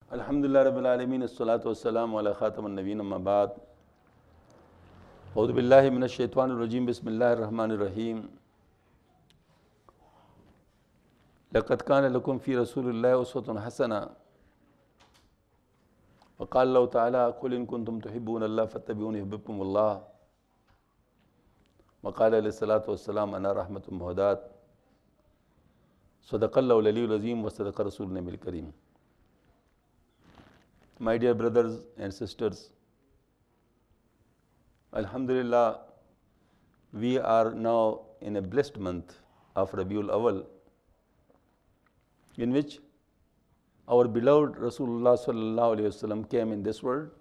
अल्हम्दुलिल्लाह रब्बिल आलमीन अस्सलातु वस्सलामु अला खातमिन नबीय्यीन अम्मा बाद औज़ु बिल्लाहि मिनश शैतानिर रजीम बिस्मिल्लाहिर रहमानिर रहीम लक़द कान लकुम फ़ी रसूलिल्लाहि उस्वतुन हसना व क़ाल अल्लाहु तआला क़ुल इन कुन्तुम तुहिब्बूनल्लाह फ़त्तबिऊनी युहब्बिबकुमुल्लाह व क़ाल अलैहिस्सलातु वस्सलाम अना रहमतुम मुहदात सदक़ल्लाहुल अलीयुल अज़ीम व सदक़ रसूलुन नबील करीम। My dear brothers and sisters, Alhamdulillah, we are now in a blessed month of Rabiul Awal, in which our beloved Rasulullah sallallahu alaihi wasallam came in this world,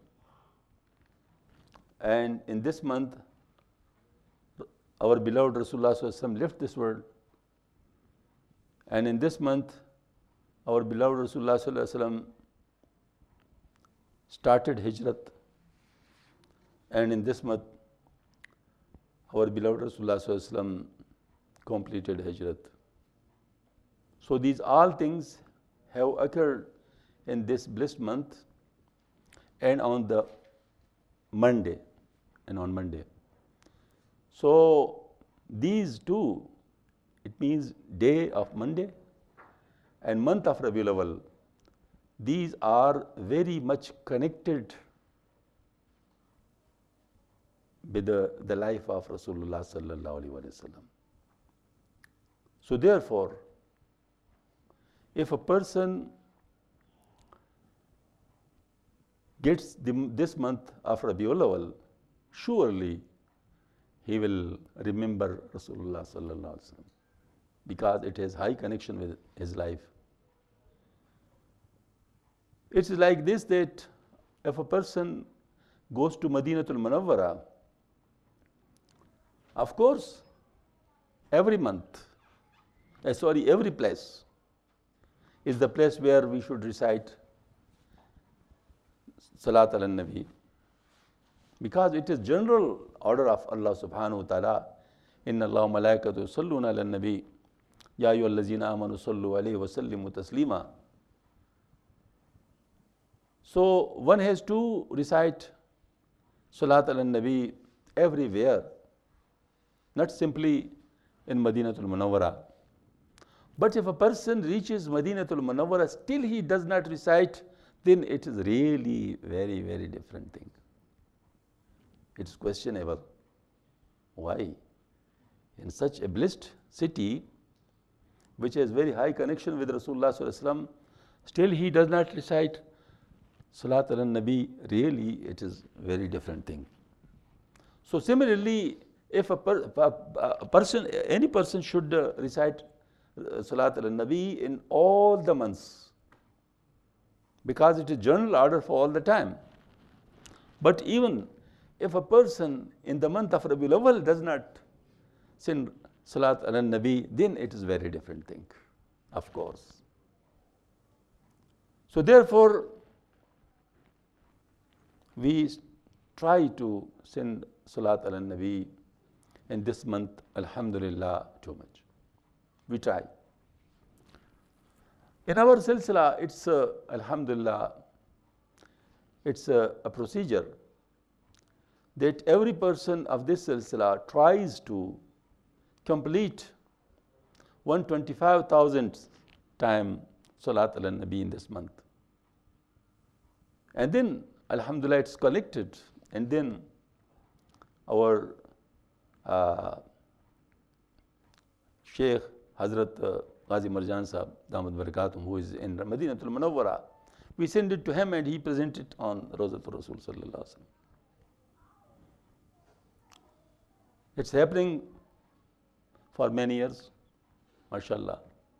and in this month, our beloved Rasulullah sallallahu alaihi wasallam left this world, and in this month, our beloved Rasulullah sallallahu alaihi wasallam started Hijrat, and in this month, our beloved Rasulullah sallallahu alaihi wasallam completed Hijrat. So these all things have occurred in this blessed month and on the Monday, So these two, it means day of Monday and month of Rabiul Awal, these are very much connected with the life of Rasulullah sallallahu alaihi wasallam. So therefore, if a person gets this month of Rabiul Awal, surely he will remember Rasulullah sallallahu alaihi wasallam, because it has high connection with his life. It's like this, that if a person goes to Madinatul Munawwara, of course, every place is the place where we should recite Salat ala Nabi, because it is general order of Allah subhanahu wa ta'ala, Inna Allah wa malaikatu yusalluna ala Nabi, Ya ayyuhallazina amanu sallu alayhi wa sallimu taslima. So one has to recite Salat ala Nabi everywhere, not simply in Madinatul Munawwara. But if a person reaches Madinatul Munawwara, still he does not recite, then it is really very, very different thing. It is questionable. Why? In such a blessed city, which has very high connection with Rasulullah sallallahu alaihi wasallam, still he does not recite Salat ala Nabi, really it is very different thing. So similarly, if any person should recite Salat ala Nabi in all the months, because it is general order for all the time. But even if a person in the month of Rabiul Awwal does not sing Salat ala Nabi, then it is very different thing, of course. So therefore, we try to send Salat ala Nabi in this month, Alhamdulillah, too much. We try. In our silsila, it's Alhamdulillah, it's a procedure that every person of this silsila tries to complete 125,000 time Salat ala Nabi in this month. And then, Alhamdulillah, it's collected, and then our Sheikh Hazrat Ghazi Marjan Sahab, Damat Barakatum, who is in Madinatul Munawwara, we send it to him and he presents it on Rawzatul Rasul sallallahu alaihi wasallam. It's happening for many years, mashallah.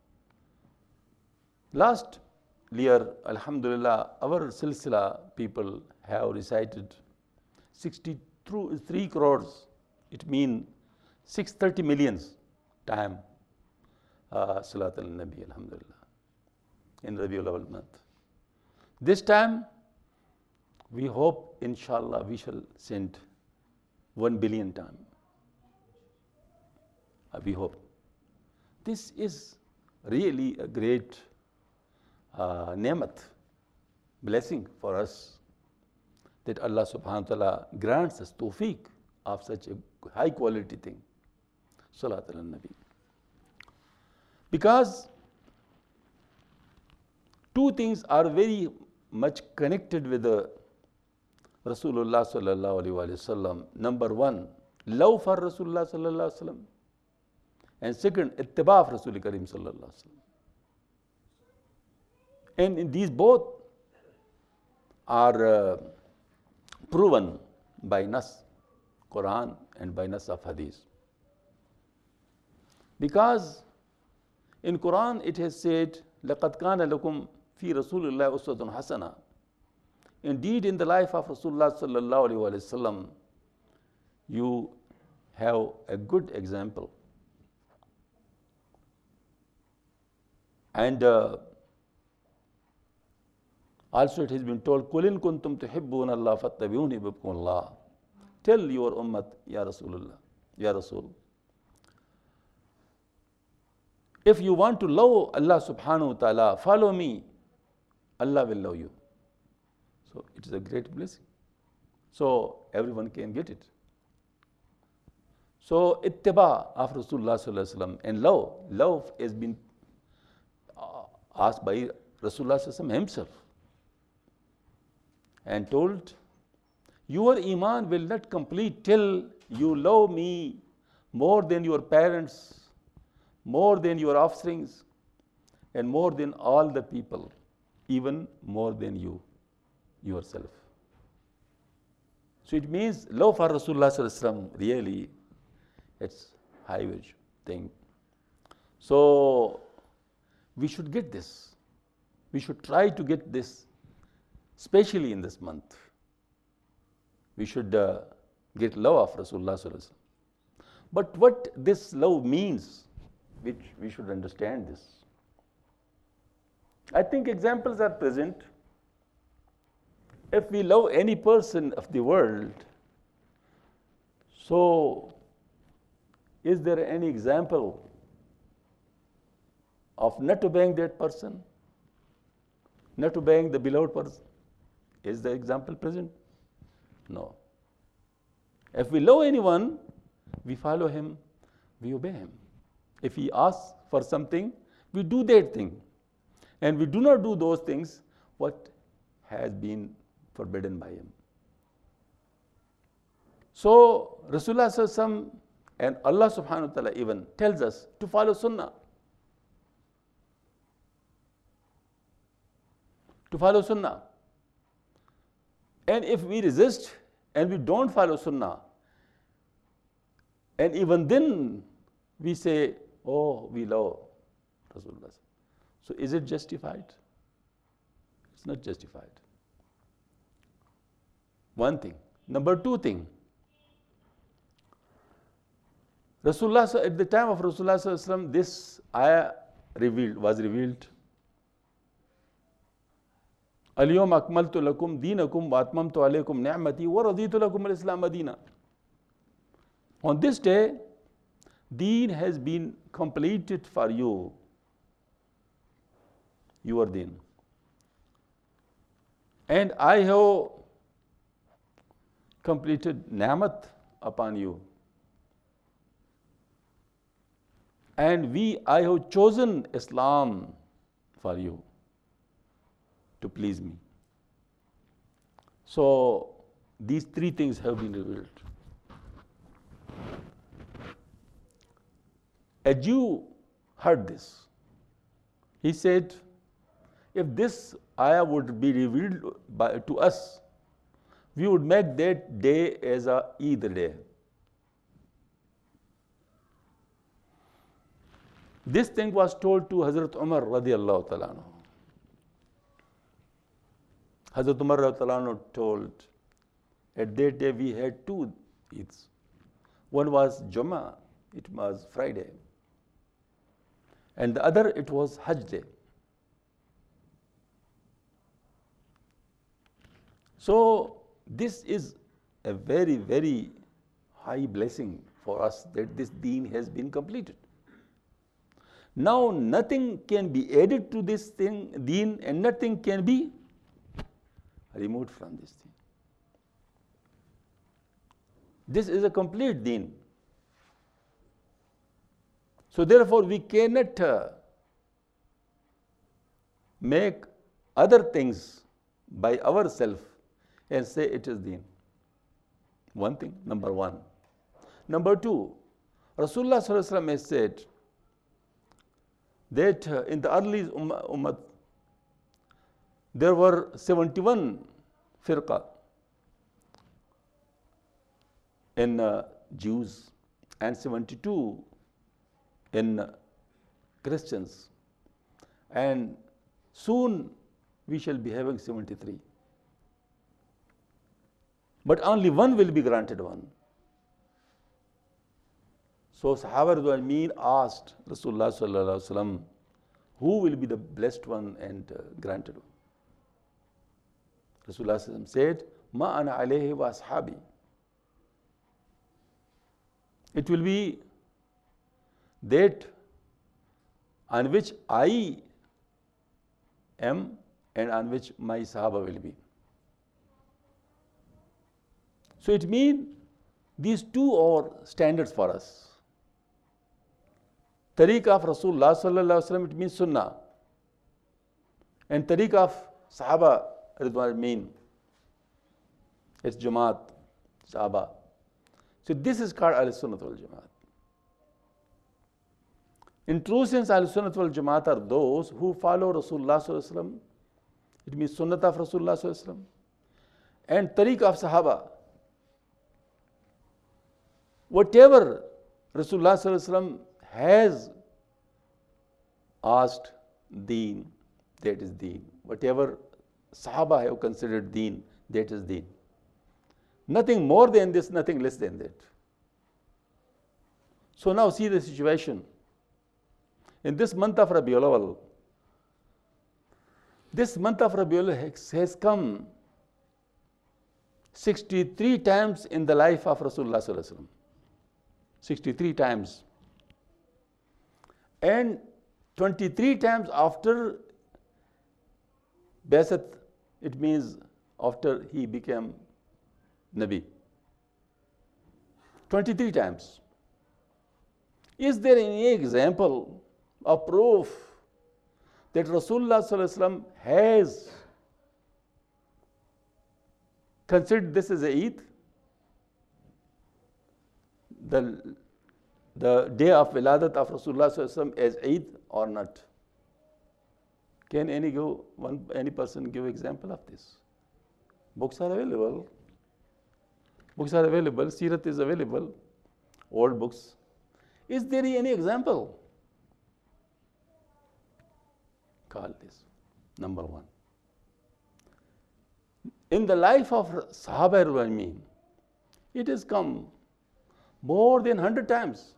Last year, Alhamdulillah, our silsila people have recited 63 crores, it means 630 millions time Salat al Nabi, Alhamdulillah, in Rabiul Awal month. This time, we hope, inshallah, we shall send 1 billion time. We hope. This is really a great nemat blessing for us that Allah subhanahu wa ta'ala grants us tawfiq of such a high quality thing. Salat ala Nabi. Because two things are very much connected with the Rasulullah sallallahu alaihi wasallam. Number one, love for Rasulullah sallallahu alaihi wasallam, and second, ittiba of Rasul Karim sallallahu alaihi wasallam. And in these both are proven by Nas Quran and by Nas of Hadith. Because in Quran it has said, لَقَدْ كَانَ لَكُمْ فِي رَسُولِ اللَّهِ أُسْوَةٌ حَسَنَةٌ. Indeed, in the life of Rasulullah sallallahu alaihi wasallam, you have a good example. And also it has been told, قُلْ إِن كُنْتُمْ تُحِبُّونَ اللَّهَ فَاتَّبِعُونِي يُحْبِبْكُمُ اللَّهُ. Tell your ummah, Ya Rasulullah, Ya Rasul, if you want to love Allah subhanahu wa ta'ala, follow me, Allah will love you. So it is a great blessing. So everyone can get it. So ittiba of Rasulullah sallallahu alaihi wasallam and love has been asked by Rasulullah sallallahu alaihi wasallam himself and told, your iman will not complete till you love me more than your parents, more than your offsprings, and more than all the people, even more than you yourself. So it means love for Rasulullah sallallahu alaihi wasallam, really, it's high thing. So we should get this. We should try to get this, especially in this month. We should get love of Rasulullah sallallahu alaihi wasallam. But what this love means, which we should understand this. I think examples are present. If we love any person of the world, so is there any example of not obeying that person, not obeying the beloved person? Is the example present? No. If we love anyone, we follow him, we obey him. If he asks for something, we do that thing. And we do not do those things what has been forbidden by him. So Rasulullah sallallahu alaihi wasallam and Allah subhanahu wa ta'ala even tells us to follow sunnah. To follow sunnah. And if we resist and we don't follow sunnah, and even then we say, oh, we love Rasulullah. So is it justified? It's not justified. One thing. Number two thing. Rasulullah, at the time of Rasulullah sallallahu alaihi wasallam, this ayah was revealed. اليوم أكملت لكم دينكم وأتممت عليكم نعمتي ورضيت لكم الإسلام دينا. On this day, deen has been completed for you, your deen. And I have completed ni'mat upon you. And I have chosen Islam for you to please me. So these three things have been revealed. A Jew heard this. He said, if this ayah would be revealed to us, we would make that day as a Eid day. This thing was told to Hazrat Umar radiallahu ta'ala anhu. Hazrat Umar radiallahu ta'ala anhu told, at that day we had two Eids. One was Jummah, it was Friday. And the other, it was Hajj day. So this is a very, very high blessing for us that this deen has been completed. Now nothing can be added to this thing, deen, and nothing can be removed from this thing. This is a complete deen. So therefore we cannot make other things by ourselves and say it is deen. One thing, number one. Number two, Rasulullah sallallahu alaihi wasallam has said that in the early ummah there were 71 firqa in Jews and 72 in Christians, and soon we shall be having 73. But only one will be granted one. So Sahaba Ridwan Ameen asked Rasulullah sallallahu alaihi wasallam, who will be the blessed one and granted one? Rasulullah sallallahu alaihi wasallam said, Ma ana alayhi wa ashabi. It will be that on which I am and on which my Sahaba will be. So it means these two are standards for us. Tariq of Rasulullah sallallahu alaihi wasallam, it means Sunnah, and Tariq of Sahaba Ridwan Ameen, it's Jamaat, Sahaba. So this is called Ahl-Sunnat wal Jamaat. In true sense, Ahl-Sunnat wal Jamaat are those who follow Rasulullah sallallahu alaihi wasallam. It means Sunnat of Rasulullah sallallahu alaihi wasallam and Tariq of Sahaba. Whatever Rasulullah sallallahu alaihi wasallam has asked deen, that is deen. Whatever Sahaba have considered deen, that is deen. Nothing more than this, nothing less than that. So now see the situation. In this month of Rabiul Awwal, this month of Rabiul Awwal has come 63 times in the life of Rasulullah sallallahu alaihi wasallam. 63 times. And 23 times after Basat, it means after he became Nabi. 23 times. Is there any example or proof that Rasulullah sallallahu alaihi wasallam has considered this as a Eid? The day of Wiladat of Rasulullah sallallahu alaihi wasallam as Eid or not? Can any person give example of this? Books are available. Books are available. Sirat is available. Old books. Is there any example? Call this. Number one. In the life of Sahaba Ridwan Ameen, it has come more than 100 times.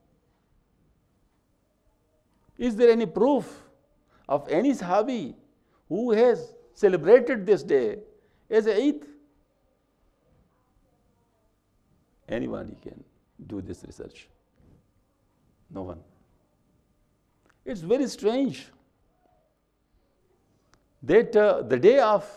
Is there any proof of any Sahabi who has celebrated this day as a Eid? Anybody can do this research. No one. It's very strange that the day of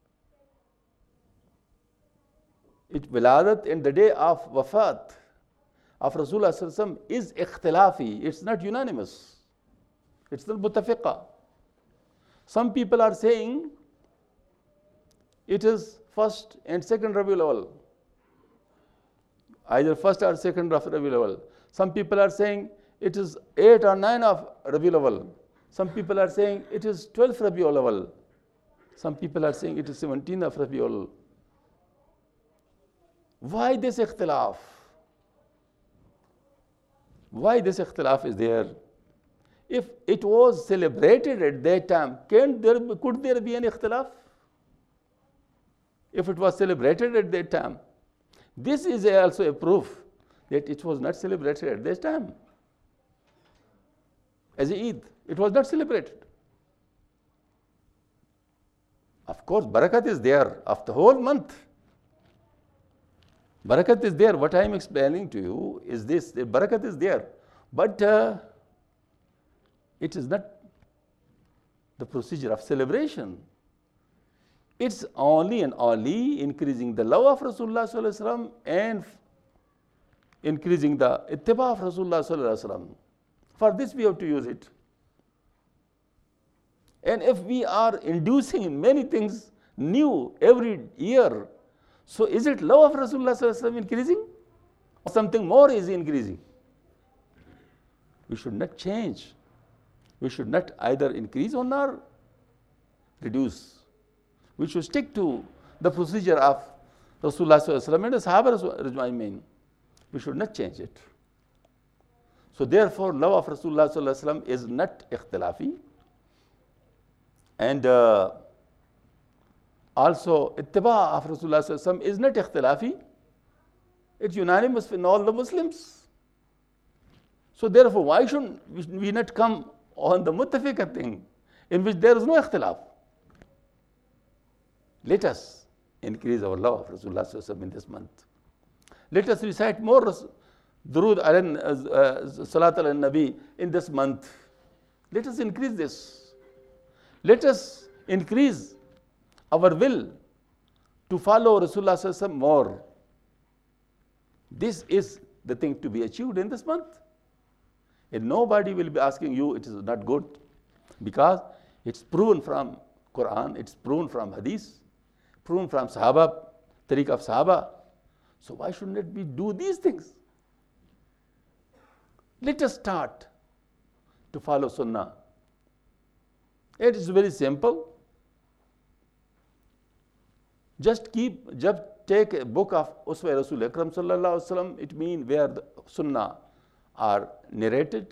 Wiladat and the day of Wafat of Rasulullah sallallahu alaihi wasallam is ikhtilafi. It's not unanimous. It's not mutafiqa. Some people are saying it is first and second Rabiul Awwal, either first or second of Rabiul Awwal. Some people are saying it is 8 or 9 of Rabiul Awwal. Some people are saying it is 12th Rabiul Awwal. Some people are saying it is 17th of Rabiul Awwal. Why this ikhtilaf? Why this ikhtilaf is there? If it was celebrated at that time, could there be an ikhtilaf? If it was celebrated at that time, this is also a proof that it was not celebrated at that time. As a Eid, it was not celebrated. Of course, barakat is there of the whole month. Barakat is there. What I am explaining to you is this: that barakat is there, but it is not the procedure of celebration. It's only and only increasing the love of Rasulullah sallallahu alaihi wasallam and increasing the ittiba of Rasulullah sallallahu alaihi wasallam. For this we have to use it. And if we are inducing many things new every year, so is it love of Rasulullah sallallahu alaihi wasallam increasing? Or something more is increasing? We should not change. We should not either increase or nor reduce. We should stick to the procedure of Rasulullah sallallahu alaihi wasallam and the Sahaba Rajma'in. We should not change it. So therefore, love of Rasulullah sallallahu alaihi wasallam is not ikhtilafi. And also, ittiba of Rasulullah sallallahu alaihi wasallam is not ikhtilafi. It's unanimous in all the Muslims. So therefore, why should we not come on the muttafiqa thing in which there is no ikhtilaf? Let us increase our love of Rasulullah sallallahu alaihi wasallam in this month. Let us recite more durood salat ala nabi in this month. Let us increase this. Let us increase our will to follow Rasulullah sallallahu alaihi wasallam more. This is the thing to be achieved in this month. And nobody will be asking you it is not good, because it's proven from Quran, it's proven from Hadith, proven from Sahaba, tariq of Sahaba. So why shouldn't we do these things? Let us start to follow Sunnah. It is very simple. Just take a book of Uswa Rasul Akram sallallahu alaihi wasallam. It means where the Sunnah are narrated.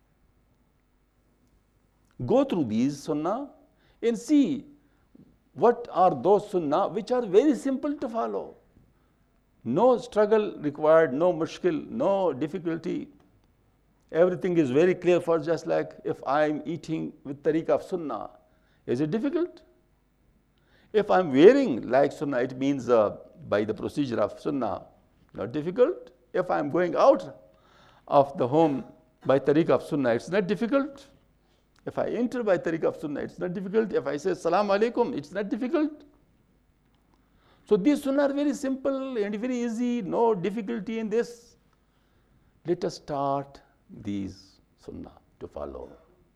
Go through these Sunnah and see what are those Sunnah which are very simple to follow. No struggle required, no mushkil, no difficulty. Everything is very clear. For just like if I am eating with tariq of Sunnah, is it difficult? If I am wearing like Sunnah, it means by the procedure of Sunnah, not difficult. If I am going out of the home by tariq of Sunnah, it's not difficult. If I enter by tariq of Sunnah, it's not difficult. If I say Salaam Alaikum, it's not difficult. So these Sunnah are very simple and very easy, no difficulty in this. Let us start these Sunnah to follow.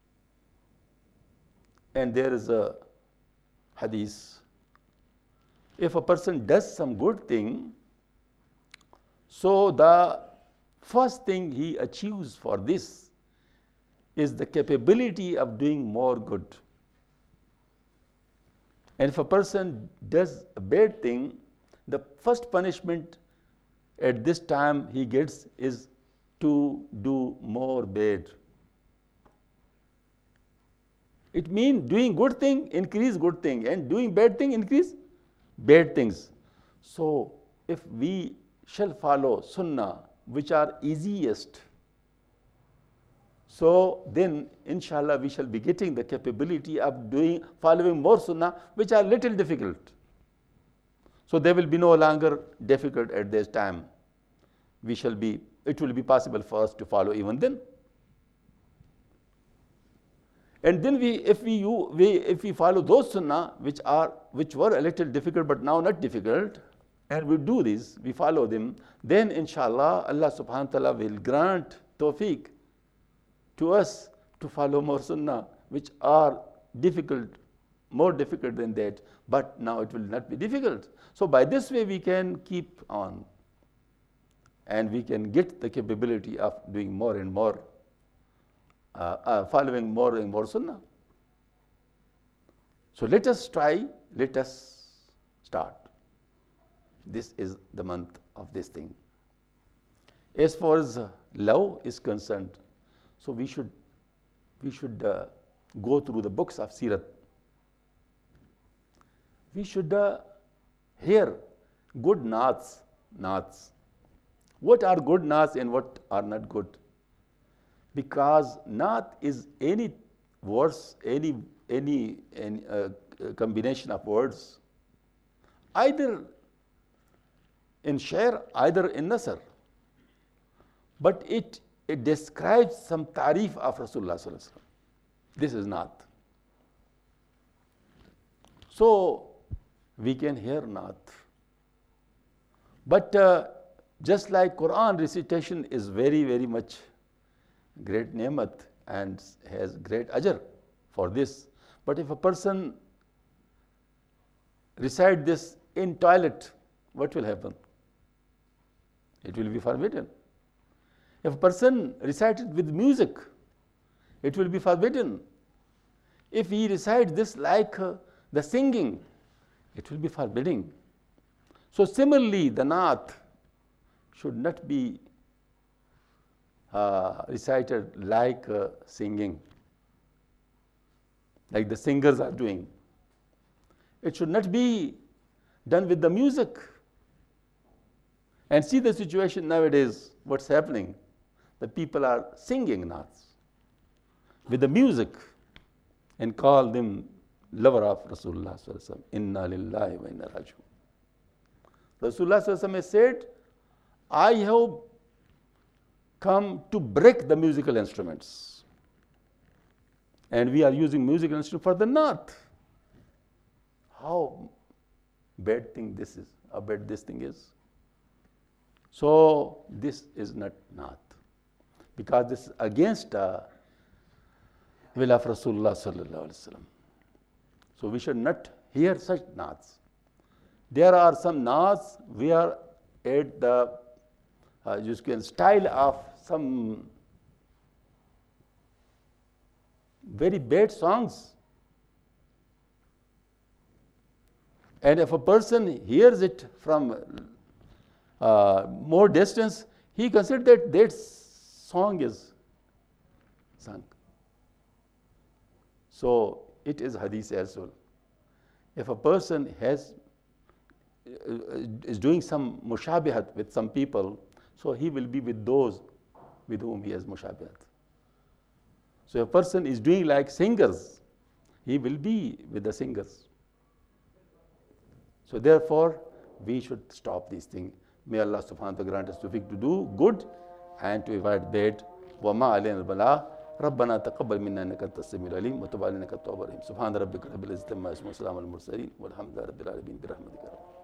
And there is a hadith. If a person does some good thing, so the first thing he achieves for this is the capability of doing more good. And if a person does a bad thing, the first punishment at this time he gets is to do more bad. It means doing good thing, increase good thing, and doing bad thing, increase bad things. So if we shall follow Sunnah, which are easiest, so then inshallah we shall be getting the capability of following more Sunnah which are little difficult. So they will be no longer difficult at this time. It will be possible for us to follow even then. And then if we follow those Sunnah which were a little difficult but now not difficult, and we do this, we follow them, then inshallah Allah subhanahu wa ta'ala will grant tawfiq to us to follow more Sunnah which are difficult, more difficult than that, but now it will not be difficult. So by this way we can keep on, and we can get the capability of doing more and more, following more and more Sunnah. So let us try, let us start. This is the month of this thing. As far as love is concerned, so we should go through the books of Sirat. We should hear good naats. What are good naats and what are not good? Because naat is any words, any combination of words, either in sha'r, either in nasr, but it describes some tarif of Rasulullah sallallahu alaihi wasallam. This is naat. So we can hear Naat. But just like Quran recitation is very, very much great ni'mat and has great ajr for this. But if a person recite this in toilet, what will happen? It will be forbidden. If a person recite it with music, it will be forbidden. If he recites this like the singing, it will be forbidding. So similarly, the Naat should not be recited like singing, like the singers are doing. It should not be done with the music. And see the situation nowadays, what's happening. The people are singing Naats with the music and call them lover of Rasulullah sallallahu alaihi wasallam. Inna lillahi wa inna raji'un. Rasulullah sallallahu alaihi wasallam has said, I have come to break the musical instruments. And we are using musical instruments for the Naat. How bad thing this is, how bad this thing is. So this is not Naat. Because this is against the will of Rasulullah sallallahu alaihi wasallam. So we should not hear such Naats. There are some Naats where at the you can style of some very bad songs. And if a person hears it from more distance, he considers that that song is sung. So it is hadith as well. If a person is doing some mushabihat with some people, so he will be with those with whom he has mushabihat. So if a person is doing like singers, he will be with the singers. So therefore, we should stop these things. May Allah subhanahu wa ta'ala grant us tawfiq to do good and to avoid bad. وَمَا عَلَيْنَا الْبَلَاغُ رَبَّنَا تَقَبَّلْ مِنَّا إِنَّكَ أَنْتَ السَّمِيعُ الْعَلِيمُ وَتُبْ عَلَيْنَا إِنَّكَ أَنْتَ التَّوَّابُ الرَّحِيمُ سُبْحَانَ رَبِّكَ رَبِّ الْعِزَّةِ عَمَّا يَصِفُونَ وَسَلَامٌ عَلَى الْمُرْسَلِينَ وَالْحَمْدُ لِلَّهِ رَبِّ الْعَالَمِينَ بِرَحْمَتِكَ.